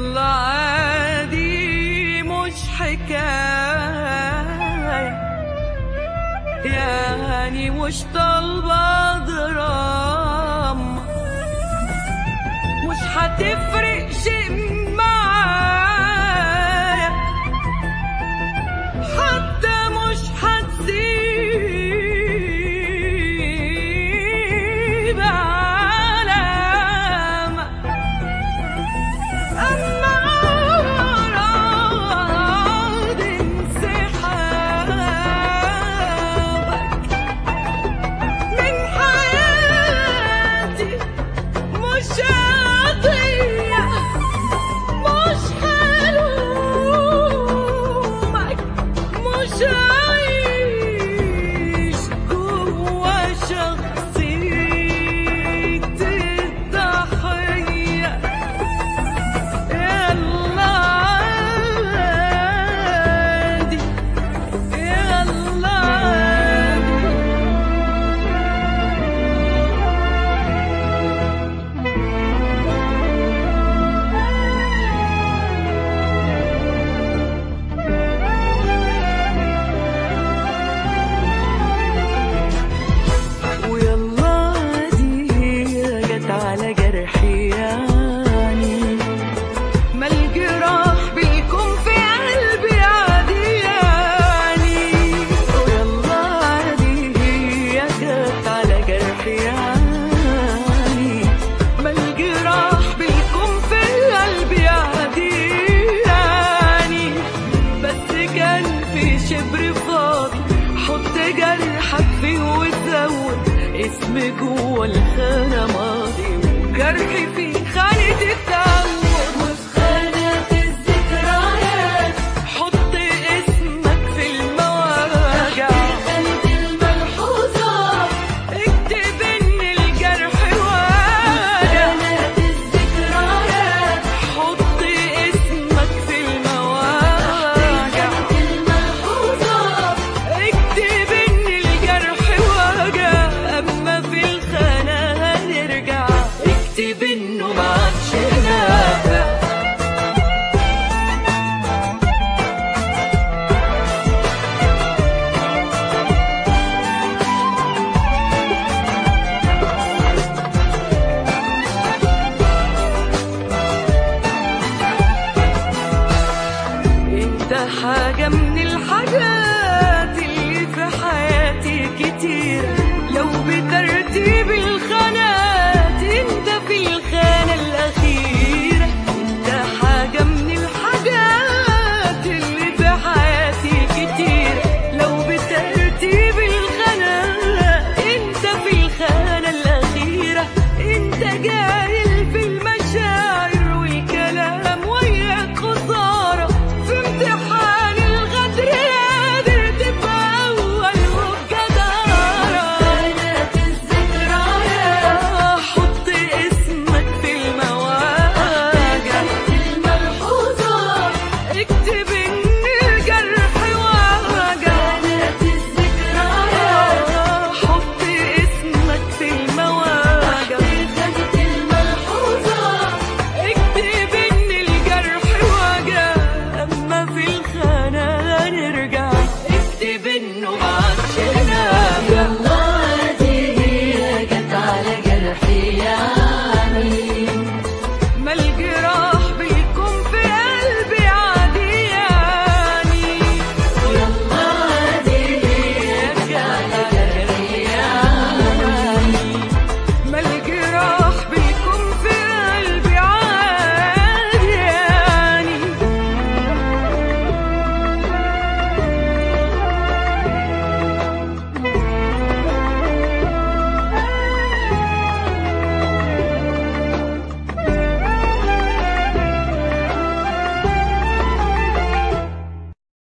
يلا عادي مش حكاية، يعني مش طالبة دراما، مش هتفرق شيء معايا، حتى مش هتسيب علامة. أما أراد انسحابك من حياتي مش قضية، مش هلومك، مش هعيش جوا شخصية الضحية. يلا عادي، يلا عادي. ويلا عادي جت على جرحي، يعني ما الجراح بيكون في قلبي عادي يعني. ويلا عادي جت على جرحي، يعني ما الجراح بيكون في قلبي عادي يعني. بس كان في شبر فاضي، حط جرحك فيه وزود اسم جوا الخانة ماضي، وجرحي فيه خانة التاني.